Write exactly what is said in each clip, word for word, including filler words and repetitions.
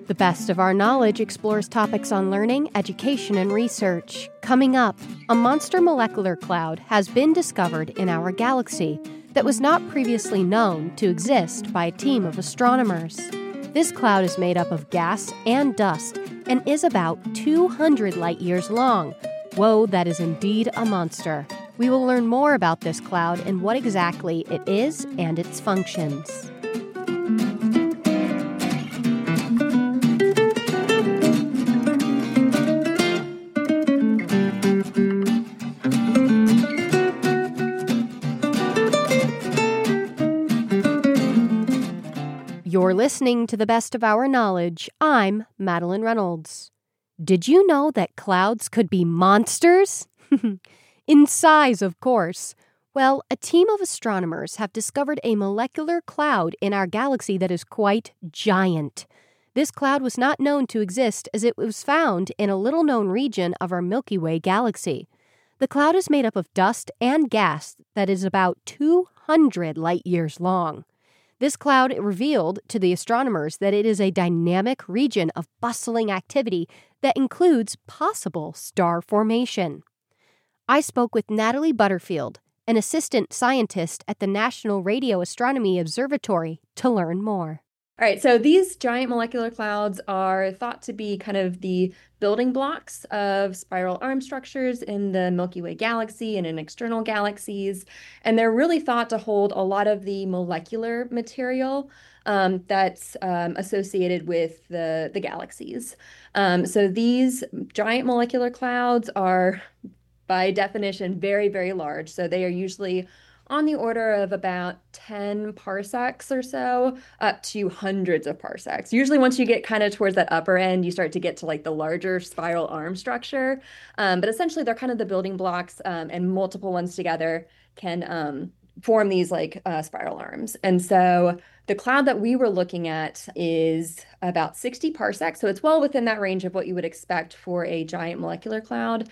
The Best of Our Knowledge explores topics on learning, education, and research. Coming up, a monster molecular cloud has been discovered in our galaxy that was not previously known to exist by a team of astronomers. This cloud is made up of gas and dust and is about two hundred light years long. Whoa, that is indeed a monster. We will learn more about this cloud and what exactly it is and its functions. You're listening to The Best of Our Knowledge. I'm Madeline Reynolds. Did you know that clouds could be monsters? In size, of course. Well, a team of astronomers have discovered a molecular cloud in our galaxy that is quite giant. This cloud was not known to exist as it was found in a little-known region of our Milky Way galaxy. The cloud is made up of dust and gas that is about two hundred light-years long. This cloud revealed to the astronomers that it is a dynamic region of bustling activity that includes possible star formation. I spoke with Natalie Butterfield, an assistant scientist at the National Radio Astronomy Observatory, to learn more. All right, so these giant molecular clouds are thought to be kind of the building blocks of spiral arm structures in the Milky Way galaxy and in external galaxies. And they're really thought to hold a lot of the molecular material um, that's um, associated with the, the galaxies. Um, so these giant molecular clouds are, by definition, very, very large. So they are usually on the order of about ten parsecs or so, up to hundreds of parsecs. Usually once you get kind of towards that upper end, you start to get to like the larger spiral arm structure. Um, but essentially they're kind of the building blocks, um, and multiple ones together can um, form these like uh, spiral arms. And so the cloud that we were looking at is about sixty parsecs. So it's well within that range of what you would expect for a giant molecular cloud.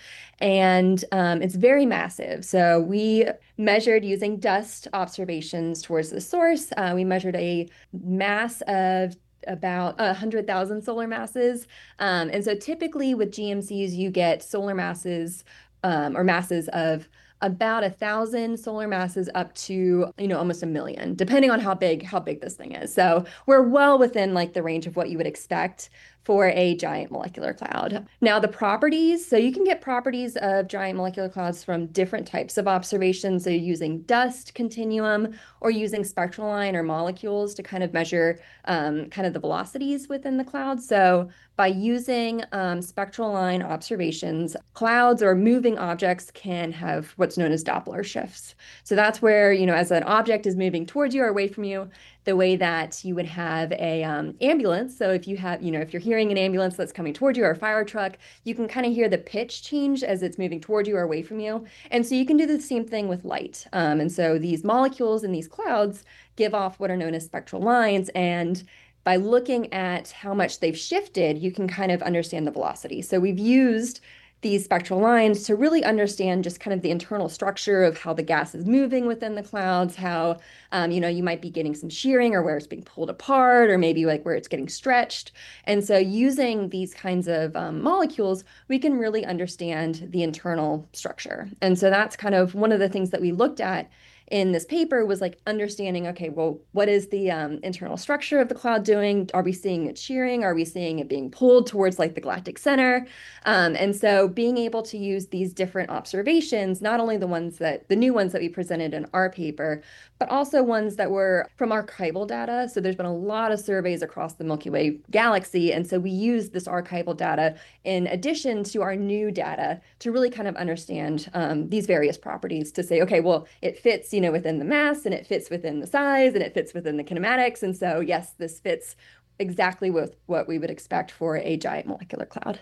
And um, it's very massive. So we measured using dust observations towards the source. Uh, we measured a mass of about one hundred thousand solar masses. Um, and so typically with G M Cs, you get solar masses um, or masses of about a thousand solar masses up to, you know, almost a million, depending on how big, how big this thing is. So we're well within like the range of what you would expect for a giant molecular cloud. Now the properties, so you can get properties of giant molecular clouds from different types of observations. So you're using dust continuum or using spectral line or molecules to kind of measure um, kind of the velocities within the cloud. So by using um, spectral line observations, clouds or moving objects can have what's known as Doppler shifts. So that's where, you know, as an object is moving towards you or away from you, the way that you would have a um, ambulance. So if you have, you know, if you're hearing an ambulance that's coming toward you or a fire truck, you can kind of hear the pitch change as it's moving toward you or away from you. And so you can do the same thing with light. Um, and so these molecules in these clouds give off what are known as spectral lines. And by looking at how much they've shifted, you can kind of understand the velocity. So we've used these spectral lines to really understand just kind of the internal structure of how the gas is moving within the clouds, how, um, you know, you might be getting some shearing or where it's being pulled apart or maybe like where it's getting stretched. And so using these kinds of um, molecules, we can really understand the internal structure. And so that's kind of one of the things that we looked at in this paper was like understanding, okay, well, what is the um, internal structure of the cloud doing? Are we seeing it shearing? Are we seeing it being pulled towards like the galactic center? Um, and so being able to use these different observations, not only the ones that, the new ones that we presented in our paper, but also ones that were from archival data. So there's been a lot of surveys across the Milky Way galaxy. And so we use this archival data in addition to our new data to really kind of understand um, these various properties to say, okay, well, it fits, you know, within the mass and it fits within the size and it fits within the kinematics. And so, yes, this fits exactly with what we would expect for a giant molecular cloud.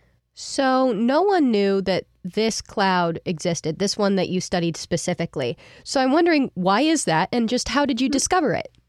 So no one knew that this cloud existed, this one that you studied specifically. So I'm wondering, why is that? And just how did you discover it?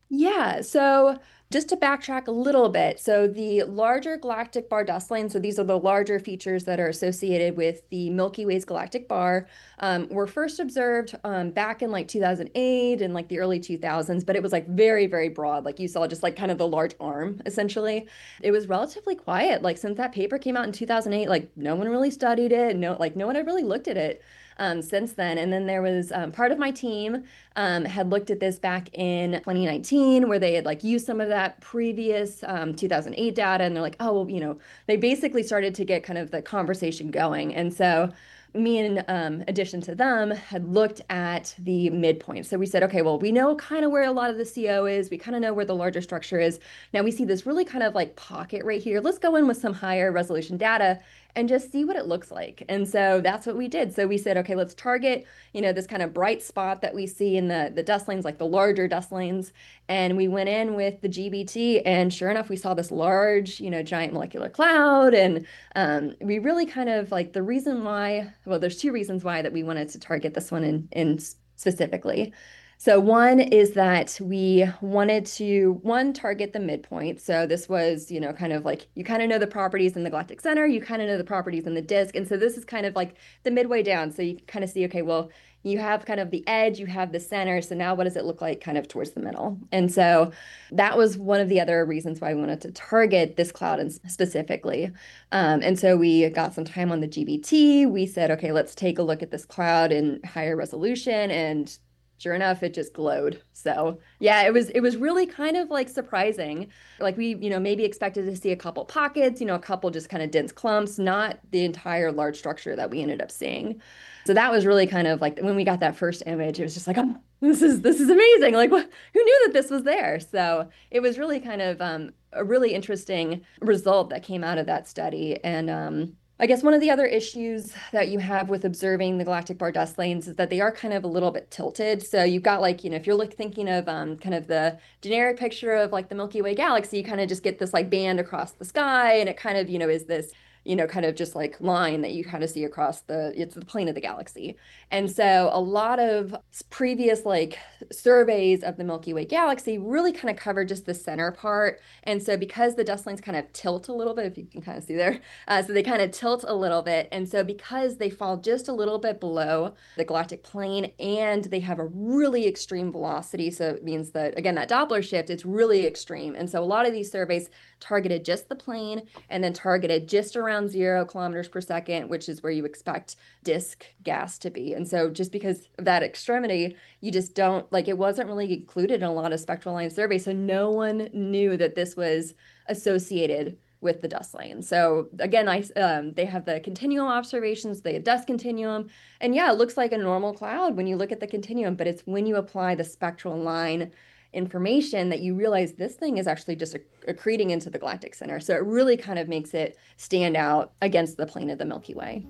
Yeah, so just to backtrack a little bit, so the larger galactic bar dust lanes, so these are the larger features that are associated with the Milky Way's galactic bar, um, were first observed um, back in like two thousand eight and like the early two thousands, but it was like very, very broad. Like you saw just like kind of the large arm, essentially. It was relatively quiet. Like since that paper came out in two thousand eight, like no one really studied it. No, like no one had really looked at it um, since then. And then there was um, part of my team um, had looked at this back in twenty nineteen, where they had like used some of that previous um, two thousand eight data, and they're like, oh, well, you know, they basically started to get kind of the conversation going. And so me in um, addition to them had looked at the midpoint. So we said, okay, well, we know kind of where a lot of the C O is. We kind of know where the larger structure is. Now we see this really kind of like pocket right here. Let's go in with some higher resolution data and just see what it looks like. And so that's what we did. So we said, okay, let's target, you know, this kind of bright spot that we see in the, the dust lanes, like the larger dust lanes. And we went in with the G B T, and sure enough, we saw this large, you know, giant molecular cloud. And um, we really kind of like the reason why, well, there's two reasons why that we wanted to target this one in, in specifically. So one is that we wanted to, one, target the midpoint. So this was, you know, kind of like, you kind of know the properties in the galactic center, you kind of know the properties in the disk. And so this is kind of like the midway down. So you kind of see, okay, well, you have kind of the edge, you have the center. So now what does it look like kind of towards the middle? And so that was one of the other reasons why we wanted to target this cloud and specifically. Um, and so we got some time on the G B T. We said, okay, let's take a look at this cloud in higher resolution, and sure enough, it just glowed. So yeah, it was it was really kind of like surprising. Like we, you know, maybe expected to see a couple pockets, you know, a couple just kind of dense clumps, not the entire large structure that we ended up seeing. So that was really kind of like when we got that first image, it was just like, oh, this is this is amazing. Like what, who knew that this was there? So it was really kind of um, a really interesting result that came out of that study. And um, I guess one of the other issues that you have with observing the galactic bar dust lanes is that they are kind of a little bit tilted. So you've got like, you know, if you're like thinking of um, kind of the generic picture of like the Milky Way galaxy, you kind of just get this like band across the sky, and it kind of, you know, is this, you know, kind of just like line that you kind of see across the, it's the plane of the galaxy. And so a lot of previous like surveys of the Milky Way galaxy really kind of cover just the center part. And so because the dust lanes kind of tilt a little bit, if you can kind of see there, uh, so they kind of tilt a little bit. And so because they fall just a little bit below the galactic plane and they have a really extreme velocity, so it means that, again, that Doppler shift, it's really extreme. And so a lot of these surveys targeted just the plane and then targeted just around zero kilometers per second, which is where you expect disk gas to be. And so just because of that extremity, you just don't, like, it wasn't really included in a lot of spectral line surveys. So no one knew that this was associated with the dust lane. So again, I um, they have the continuum observations, the dust continuum, and yeah, it looks like a normal cloud when you look at the continuum, but it's when you apply the spectral line information that you realize this thing is actually just accreting into the galactic center. So it really kind of makes it stand out against the plane of the Milky Way.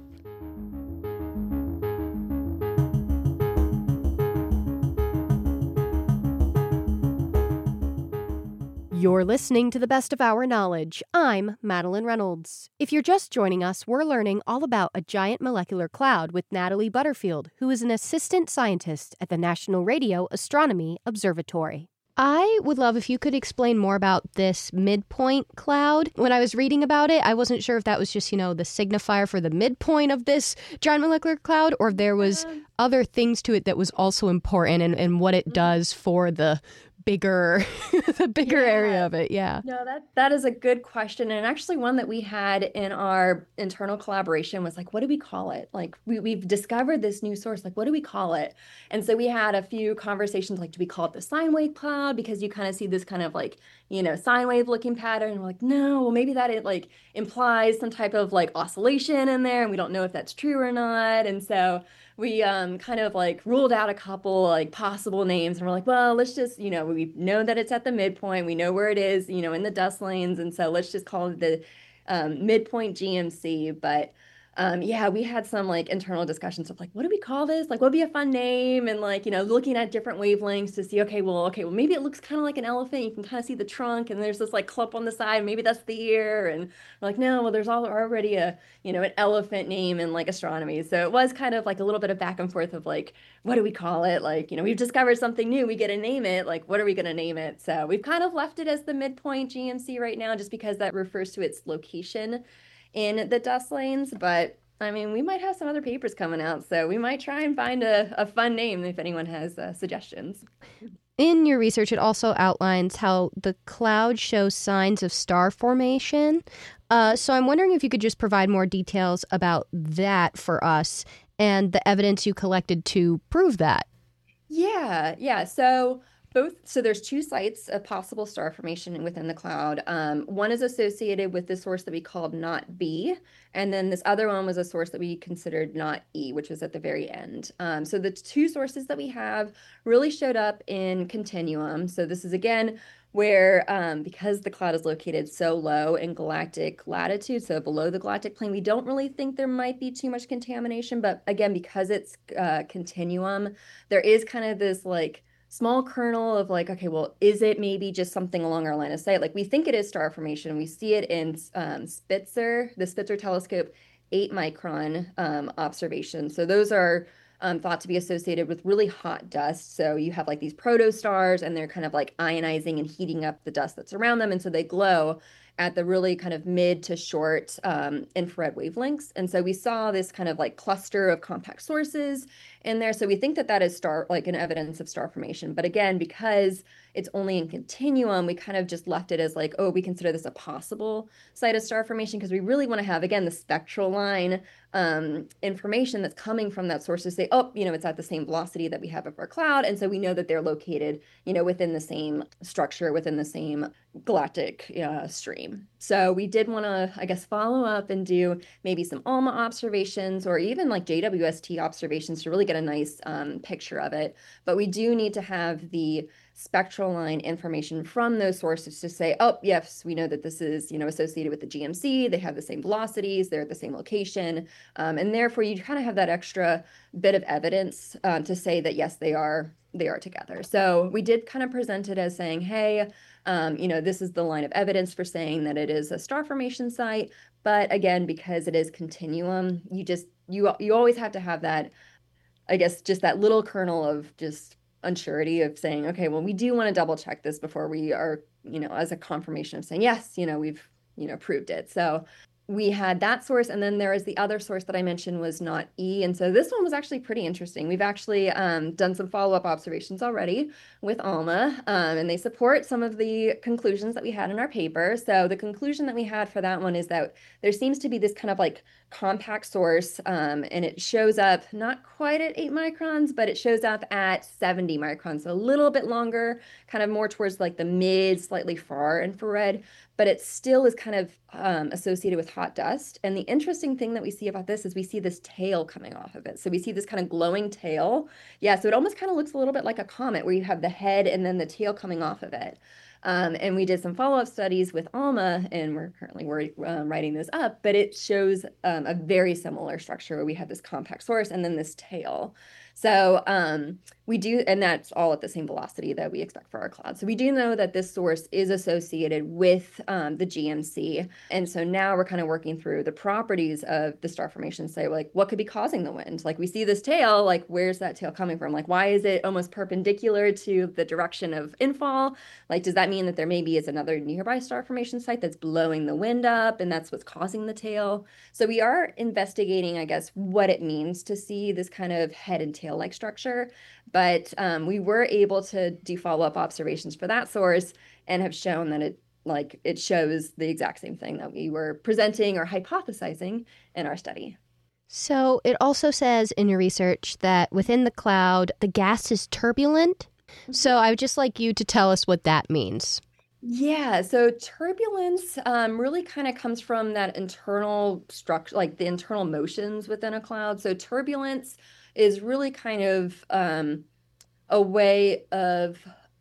You're listening to the best of our knowledge. I'm Madeline Reynolds. If you're just joining us, we're learning all about a giant molecular cloud with Natalie Butterfield, who is an assistant scientist at the National Radio Astronomy Observatory. I would love if you could explain more about this midpoint cloud. When I was reading about it, I wasn't sure if that was just, you know, the signifier for the midpoint of this giant molecular cloud, or if there was other things to it that was also important, and, and what it does for the bigger the bigger yeah. area of it. Yeah. No, that that is a good question. And actually one that we had in our internal collaboration was like, what do we call it? Like we, we've discovered this new source, like what do we call it? And so we had a few conversations like, do we call it the sine wave cloud? Because you kind of see this kind of like, you know, sine wave looking pattern. And we're like, no, well, maybe that it like implies some type of like oscillation in there. And we don't know if that's true or not. And so we um, kind of like ruled out a couple like possible names, and we're like, well, let's just, you know, we know that it's at the midpoint. We know where it is, you know, in the dust lanes. And so let's just call it the um, midpoint G M C. But Um, yeah, we had some like internal discussions of like, what do we call this? Like, what would be a fun name? And like, you know, looking at different wavelengths to see, okay, well, okay, well, maybe it looks kind of like an elephant. You can kind of see the trunk, and there's this like clump on the side. Maybe that's the ear. And we're like, no, well, there's all already a, you know, an elephant name in like astronomy. So it was kind of like a little bit of back and forth of like, what do we call it? Like, you know, we've discovered something new. We get to name it. Like, what are we going to name it? So we've kind of left it as the midpoint G M C right now, just because that refers to its location in the dust lanes. But I mean, we might have some other papers coming out, so we might try and find a, a fun name if anyone has uh, suggestions. In your research, it also outlines how the cloud shows signs of star formation. Uh, so I'm wondering if you could just provide more details about that for us and the evidence you collected to prove that. Yeah, yeah. So both, so there's two sites of possible star formation within the cloud. Um, one is associated with the source that we called not B, and then this other one was a source that we considered not E, which was at the very end. Um, so the two sources that we have really showed up in continuum. So this is again where um, because the cloud is located so low in galactic latitude, so below the galactic plane, we don't really think there might be too much contamination. But again, because it's uh, continuum, there is kind of this like small kernel of like, okay, well, is it maybe just something along our line of sight? Like we think it is star formation. We see it in um, Spitzer, the Spitzer telescope, eight micron um, observations. So those are um, thought to be associated with really hot dust. So you have like these protostars and they're kind of like ionizing and heating up the dust that's around them. And so they glow at the really kind of mid to short um, infrared wavelengths. And so we saw this kind of like cluster of compact sources in there. So we think that that is star, like an evidence of star formation. But again, because it's only in continuum, we kind of just left it as like, oh, we consider this a possible site of star formation because we really want to have, again, the spectral line um, information that's coming from that source to say, oh, you know, it's at the same velocity that we have of our cloud. And so we know that they're located, you know, within the same structure, within the same galactic uh, stream. So we did want to, I guess, follow up and do maybe some ALMA observations or even like J W S T observations to really get a nice um, picture of it. But we do need to have the spectral line information from those sources to say, oh, yes, we know that this is, you know, associated with the G M C. They have the same velocities. They're at the same location. Um, and therefore, you kind of have that extra bit of evidence um, to say that, yes, they are they are together. So we did kind of present it as saying, hey, um, you know, this is the line of evidence for saying that it is a star formation site. But again, because it is continuum, you just, you, you always have to have that, I guess, just that little kernel of just unsurety of saying, okay, well, we do want to double check this before we are, you know, as a confirmation of saying, yes, you know, we've, you know, proved it. So we had that source, and then there is the other source that I mentioned was not E. And so this one was actually pretty interesting. We've actually um, done some follow-up observations already with ALMA, um, and they support some of the conclusions that we had in our paper. So the conclusion that we had for that one is that there seems to be this kind of like compact source, um, and it shows up not quite at eight microns, but it shows up at seventy microns, so a little bit longer, kind of more towards like the mid, slightly far infrared, but it still is kind of um, associated with hot dust. And the interesting thing that we see about this is we see this tail coming off of it. So we see this kind of glowing tail. Yeah, so it almost kind of looks a little bit like a comet where you have the head and then the tail coming off of it. Um, and we did some follow-up studies with ALMA, and we're currently we're, um, writing this up, but it shows um, a very similar structure where we have this compact source and then this tail. So um, we do, and that's all at the same velocity that we expect for our cloud. So we do know that this source is associated with um, the G M C. And so now we're kind of working through the properties of the star formation, say like what could be causing the wind? Like we see this tail, like where's that tail coming from? Like why is it almost perpendicular to the direction of infall? Like does that mean that there maybe is another nearby star formation site that's blowing the wind up and that's what's causing the tail? So we are investigating, I guess, what it means to see this kind of head and tail like structure, but um, we were able to do follow-up observations for that source and have shown that it like it shows the exact same thing that we were presenting or hypothesizing in our study. So it also says in your research that within the cloud, the gas is turbulent. So I would just like you to tell us what that means. Yeah, so turbulence um, really kind of comes from that internal structure, like the internal motions within a cloud. So turbulence is really kind of um, a way of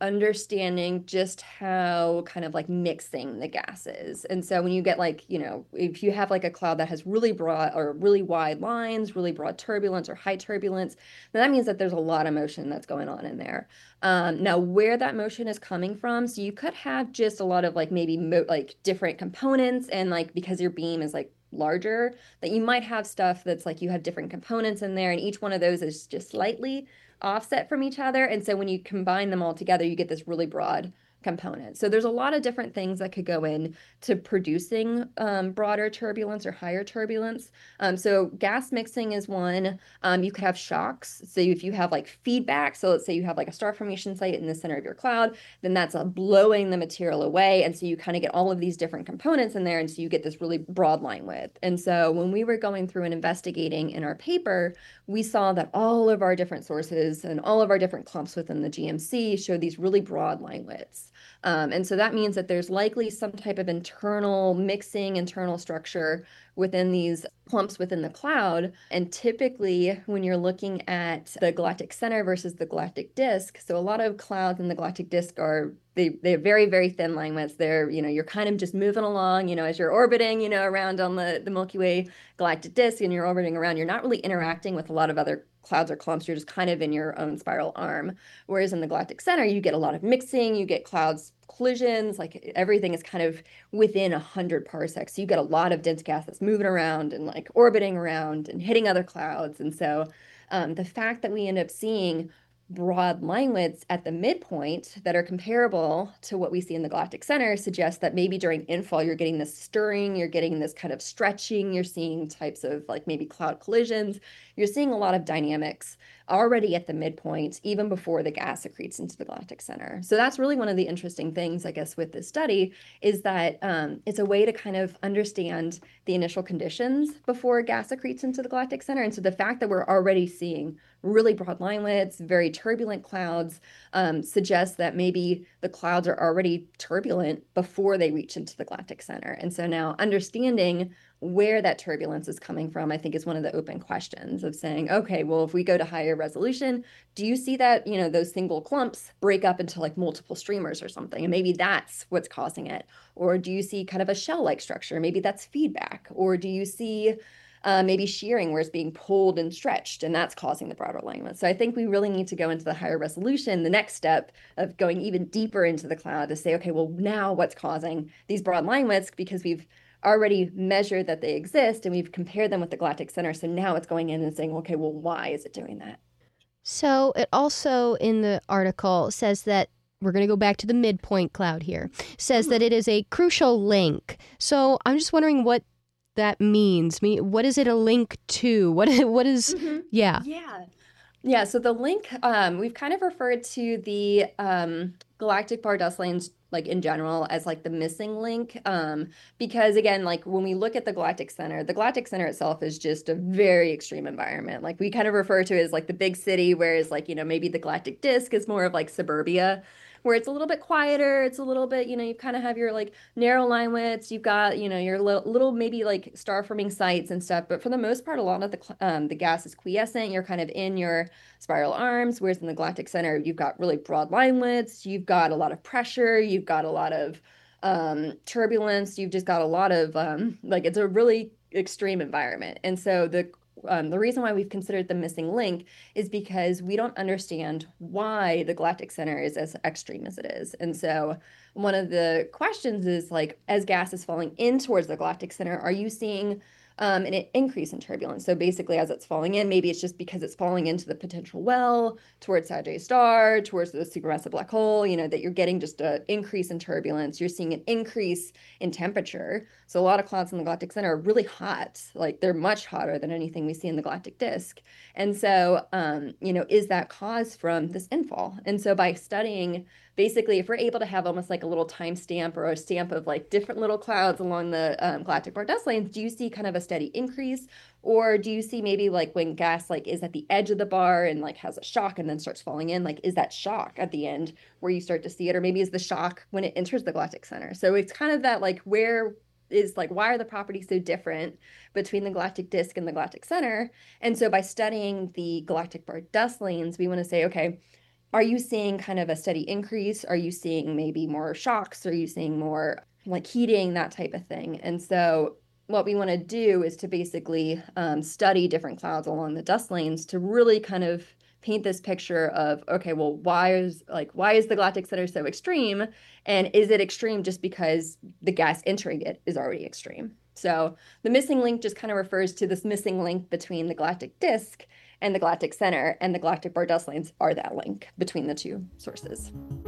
understanding just how kind of like mixing the gases. And so when you get like, you know, if you have like a cloud that has really broad or really wide lines, really broad turbulence or high turbulence, then that means that there's a lot of motion that's going on in there. Um, now, where that motion is coming from, so you could have just a lot of like maybe mo like different components, and like because your beam is like larger, that you might have stuff that's like you have different components in there, and each one of those is just slightly offset from each other. And so when you combine them all together, you get this really broad component. So there's a lot of different things that could go in to producing um, broader turbulence or higher turbulence. Um, so gas mixing is one. Um, you could have shocks. So if you have like feedback, so let's say you have like a star formation site in the center of your cloud, then that's uh, blowing the material away. And so you kind of get all of these different components in there. And so you get this really broad line width. And so when we were going through and investigating in our paper, we saw that all of our different sources and all of our different clumps within the G M C show these really broad line widths. Um, and so that means that there's likely some type of internal mixing, internal structure within these clumps within the cloud. And typically, when you're looking at the galactic center versus the galactic disk, so a lot of clouds in the galactic disk are they they have very, very thin line widths. They're, you know, you're kind of just moving along, you know, as you're orbiting, you know, around on the, the Milky Way galactic disk, and you're orbiting around, you're not really interacting with a lot of other clouds or clumps. You're just kind of in your own spiral arm. Whereas in the galactic center, you get a lot of mixing, you get clouds collisions, like everything is kind of within a hundred parsecs. So you get a lot of dense gas that's moving around and like orbiting around and hitting other clouds. And so um, the fact that we end up seeing broad line widths at the midpoint that are comparable to what we see in the galactic center suggests that maybe during infall you're getting this stirring, you're getting this kind of stretching, you're seeing types of like maybe cloud collisions, you're seeing a lot of dynamics already at the midpoint, even before the gas accretes into the galactic center. So that's really one of the interesting things, I guess, with this study is that um, it's a way to kind of understand the initial conditions before gas accretes into the galactic center. And so the fact that we're already seeing really broad line widths, very turbulent clouds, um, suggests that maybe the clouds are already turbulent before they reach into the galactic center. And so now understanding where that turbulence is coming from, I think is one of the open questions of saying, okay, well, if we go to higher resolution, do you see that, you know, those single clumps break up into like multiple streamers or something? And maybe that's what's causing it. Or do you see kind of a shell-like structure? Maybe that's feedback. Or do you see uh, maybe shearing where it's being pulled and stretched and that's causing the broader alignment? So I think we really need to go into the higher resolution, the next step of going even deeper into the cloud to say, okay, well, now what's causing these broad line widths? Because we've already measured that they exist and we've compared them with the galactic center. So now it's going in and saying, okay, well, why is it doing that? So it also in the article says that we're going to go back to the midpoint cloud here, says that it is a crucial link. So I'm just wondering what that means. I mean, what is it a link to? What what is, mm-hmm. yeah. Yeah. Yeah, so the link, um, we've kind of referred to the um, galactic bar dust lanes like in general as like the missing link, um, because again, like when we look at the galactic center, the galactic center itself is just a very extreme environment. Like we kind of refer to it as like the big city, whereas like, you know, maybe the galactic disk is more of like suburbia, where it's a little bit quieter. It's a little bit, you know, you kind of have your like narrow line widths. You've got, you know, your little, little maybe like star forming sites and stuff. But for the most part, a lot of the um, the gas is quiescent. You're kind of in your spiral arms, whereas in the galactic center, you've got really broad line widths. You've got a lot of pressure. You've got a lot of um, turbulence. You've just got a lot of um, like it's a really extreme environment. And so the Um, the reason why we've considered the missing link is because we don't understand why the galactic center is as extreme as it is. And so one of the questions is like, as gas is falling in towards the galactic center, are you seeing um, an increase in turbulence? So basically, as it's falling in, maybe it's just because it's falling into the potential well, towards Sagittarius star, towards the supermassive black hole, you know, that you're getting just an increase in turbulence. You're seeing an increase in temperature. So a lot of clouds in the galactic center are really hot. Like they're much hotter than anything we see in the galactic disk. And so, um, you know, is that caused from this infall? And so by studying, basically, if we're able to have almost like a little timestamp or a stamp of like different little clouds along the um, galactic bar dust lanes, do you see kind of a steady increase? Or do you see maybe like when gas like is at the edge of the bar and like has a shock and then starts falling in, like is that shock at the end where you start to see it? Or maybe is the shock when it enters the galactic center? So it's kind of that like where is like, why are the properties so different between the galactic disk and the galactic center? And so by studying the galactic bar dust lanes, we want to say, okay, are you seeing kind of a steady increase? Are you seeing maybe more shocks? Are you seeing more like heating, that type of thing? And so what we want to do is to basically um, study different clouds along the dust lanes to really kind of paint this picture of, okay, well, why is like why is the galactic center so extreme? And is it extreme just because the gas entering it is already extreme? So the missing link just kind of refers to this missing link between the galactic disk and the galactic center, and the galactic bar dust lanes are that link between the two sources.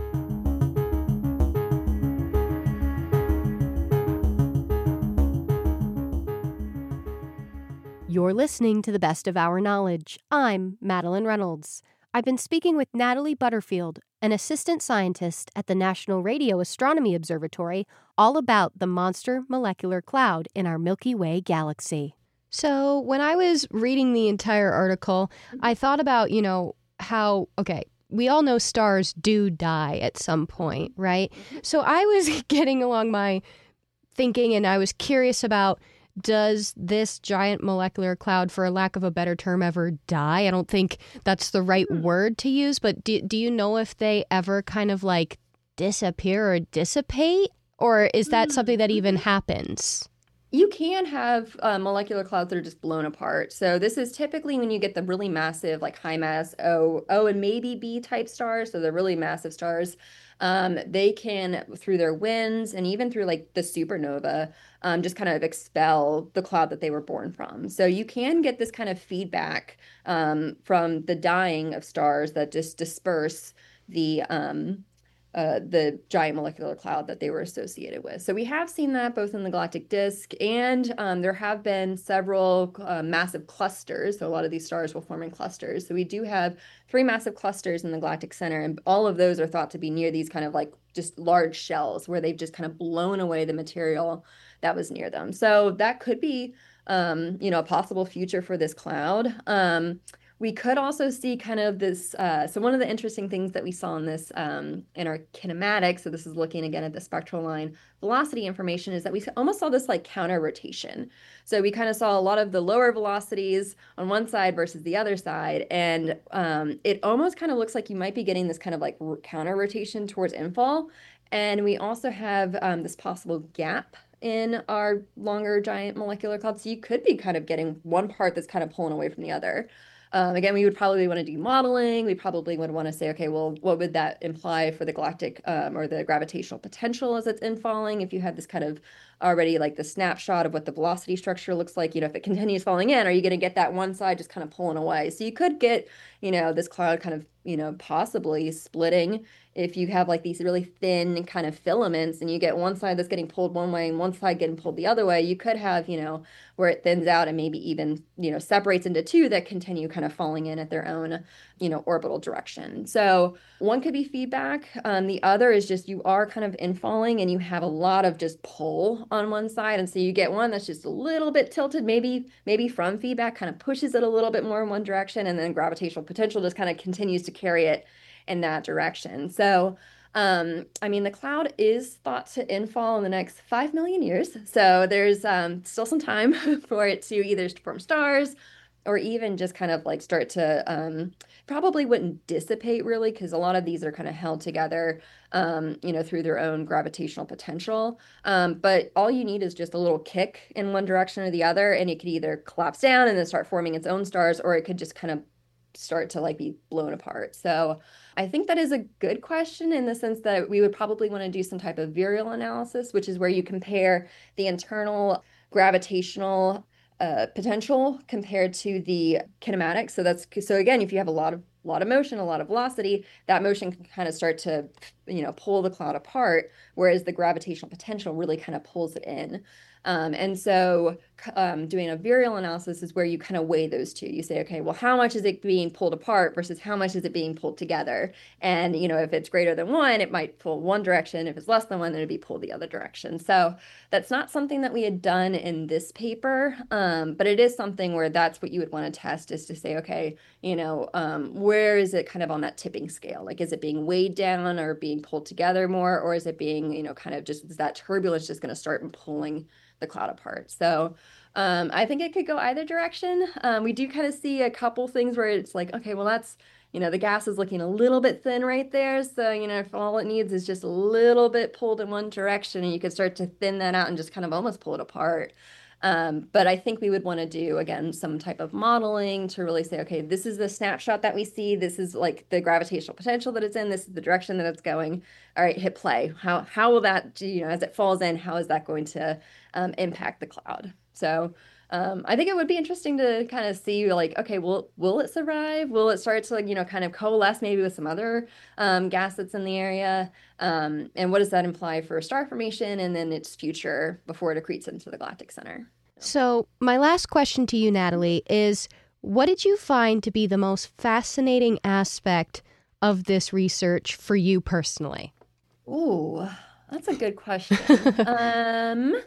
You're listening to the best of our knowledge. I'm Madeline Reynolds. I've been speaking with Natalie Butterfield, an assistant scientist at the National Radio Astronomy Observatory, all about the monster molecular cloud in our Milky Way galaxy. So when I was reading the entire article, I thought about, you know, how, okay, we all know stars do die at some point, right? So I was getting along my thinking and I was curious about, does this giant molecular cloud, for a lack of a better term, ever die? I don't think that's the right word to use, but do, do you know if they ever kind of like disappear or dissipate? Or is that something that even happens? You can have uh, molecular clouds that are just blown apart. So this is typically when you get the really massive, like high mass O, O and maybe B type stars. So the really massive stars, um, they can, through their winds and even through like the supernova, um, just kind of expel the cloud that they were born from. So you can get this kind of feedback um, from the dying of stars that just disperse the um, uh, the giant molecular cloud that they were associated with. So we have seen that both in the galactic disk, and um, there have been several uh, massive clusters. So a lot of these stars will form in clusters. So we do have three massive clusters in the galactic center, and all of those are thought to be near these kind of like just large shells where they've just kind of blown away the material that was near them. So that could be, um, you know, a possible future for this cloud. Um, We could also see kind of this. Uh, so one of the interesting things that we saw in this um, in our kinematics, so this is looking again at the spectral line velocity information, is that we almost saw this like counter rotation. So we kind of saw a lot of the lower velocities on one side versus the other side, and um, it almost kind of looks like you might be getting this kind of like counter rotation towards infall. And we also have um, this possible gap in our longer giant molecular cloud. So you could be kind of getting one part that's kind of pulling away from the other. Um, again, we would probably want to do modeling. We probably would want to say, okay, well, what would that imply for the galactic um, or the gravitational potential as it's infalling? If you had this kind of already like the snapshot of what the velocity structure looks like, you know, if it continues falling in, are you going to get that one side just kind of pulling away? So you could get, you know, this cloud kind of, you know, possibly splitting if you have like these really thin kind of filaments and you get one side that's getting pulled one way and one side getting pulled the other way. You could have, you know, where it thins out and maybe even, you know, separates into two that continue kind of falling in at their own, you know, orbital direction. So one could be feedback. Um, the other is just you are kind of infalling and you have a lot of just pull on one side. And so you get one that's just a little bit tilted, maybe, maybe from feedback kind of pushes it a little bit more in one direction, and then gravitational potential just kind of continues to carry it in that direction. So, um, I mean, the cloud is thought to infall in the next five million years. So there's um, still some time for it to either form stars or even just kind of like start to um, probably wouldn't dissipate really, because a lot of these are kind of held together, um, you know, through their own gravitational potential. Um, but all you need is just a little kick in one direction or the other, and it could either collapse down and then start forming its own stars, or it could just kind of start to like be blown apart. So I think that is a good question in the sense that we would probably want to do some type of virial analysis, which is where you compare the internal gravitational uh, potential compared to the kinematics. So that's so again, if you have a lot of lot of motion, a lot of velocity, that motion can kind of start to, you know, pull the cloud apart, whereas the gravitational potential really kind of pulls it in. Um, and so um, doing a virial analysis is where you kind of weigh those two. You say, okay, well, how much is it being pulled apart versus how much is it being pulled together? And, you know, if it's greater than one, it might pull one direction. If it's less than one, then it'd be pulled the other direction. So that's not something that we had done in this paper, um, but it is something where that's what you would want to test, is to say, okay, you know, um, where is it kind of on that tipping scale? Like, is it being weighed down or being pulled together more? Or is it being, you know, kind of just, is that turbulence just going to start pulling the cloud apart? So um, I think it could go either direction. Um, we do kind of see a couple things where it's like, okay, well, that's, you know, the gas is looking a little bit thin right there. So, you know, if all it needs is just a little bit pulled in one direction, and you could start to thin that out and just kind of almost pull it apart. Um, but I think we would want to do, again, some type of modeling to really say, okay, this is the snapshot that we see. This is like the gravitational potential that it's in. This is the direction that it's going. All right, hit play. How, how will that, you know, as it falls in, how is that going to um, impact the cloud? So um, I think it would be interesting to kind of see like, okay, will, will it survive? Will it start to, you know, kind of coalesce maybe with some other um, gas that's in the area? Um, and what does that imply for star formation and then its future before it accretes into the galactic center? So my last question to you, Natalie, is what did you find to be the most fascinating aspect of this research for you personally? Ooh, that's a good question. um,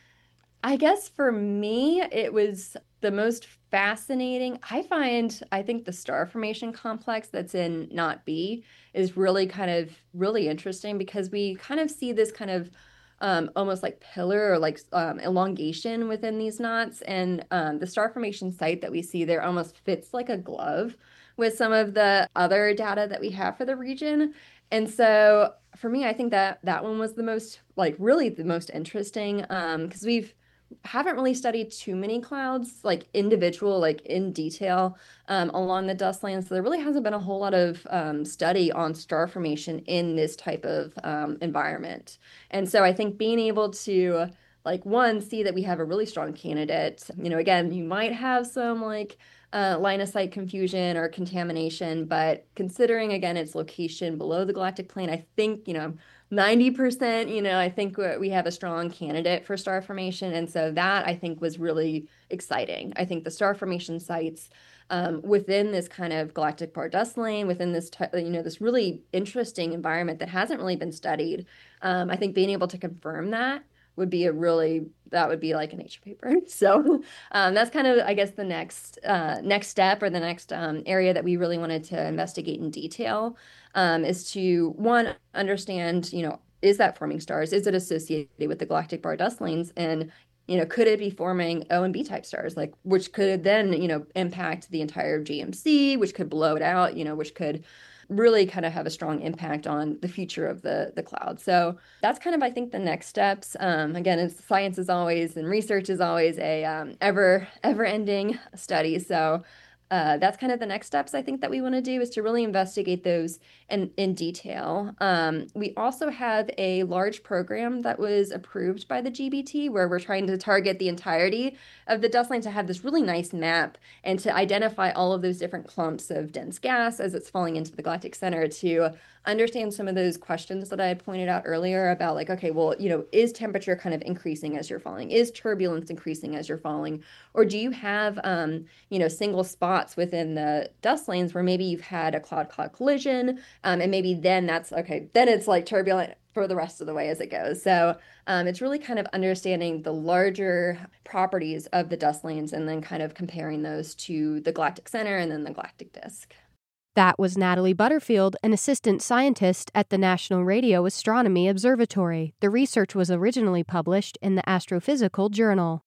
I guess for me, it was the most fascinating. I find, I think the star formation complex that's in Knot B is really kind of really interesting because we kind of see this kind of um, almost like pillar or like um, elongation within these knots. And um, the star formation site that we see there almost fits like a glove with some of the other data that we have for the region. And so for me, I think that that one was the most, like really the most interesting um, because we've haven't really studied too many clouds, like individual, like in detail um, along the dust lane. So there really hasn't been a whole lot of um, study on star formation in this type of um, environment. And so I think being able to, like, one, see that we have a really strong candidate. You know, again, you might have some like uh, line of sight confusion or contamination, but considering again its location below the galactic plane, I think, you know, ninety percent, you know, I think we have a strong candidate for star formation. And so that I think was really exciting. I think the star formation sites um, within this kind of galactic bar dust lane, within this, you know, this really interesting environment that hasn't really been studied, um, I think being able to confirm that would be a really, that would be like a Nature paper. So um, that's kind of, I guess, the next uh, next step or the next um, area that we really wanted to investigate in detail um, is to, one, understand, you know, is that forming stars? Is it associated with the galactic bar dust lanes? And, you know, could it be forming O and B type stars, like, which could then, you know, impact the entire G M C, which could blow it out, you know, which could really kind of have a strong impact on the future of the the cloud. So that's kind of, I think, the next steps. Um, again, it's, science is always and research is always a um, ever ever ending study. So uh, that's kind of the next steps I think that we want to do is to really investigate those in, in detail. Um, we also have a large program that was approved by the G B T where we're trying to target the entirety of the dust lane to have this really nice map and to identify all of those different clumps of dense gas as it's falling into the galactic center to understand some of those questions that I had pointed out earlier about like, okay, well, you know, is temperature kind of increasing as you're falling? Is turbulence increasing as you're falling? Or do you have, um, you know, single spots within the dust lanes where maybe you've had a cloud-cloud collision um, and maybe then that's, okay, then it's like turbulent for the rest of the way as it goes. So um, it's really kind of understanding the larger properties of the dust lanes and then kind of comparing those to the galactic center and then the galactic disk. That was Natalie Butterfield, an assistant scientist at the National Radio Astronomy Observatory. The research was originally published in the Astrophysical Journal.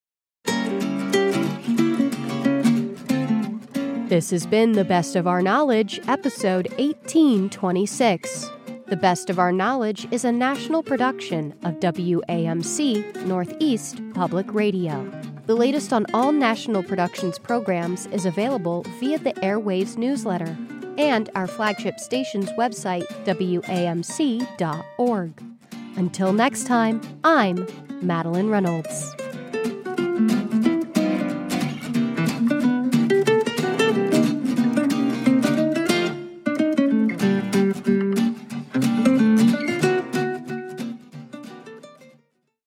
This has been The Best of Our Knowledge, episode eighteen twenty-six. The Best of Our Knowledge is a national production of W A M C Northeast Public Radio. The latest on all National Productions programs is available via the Airwaves newsletter and our flagship station's website, W A M C dot org. Until next time, I'm Madeline Reynolds.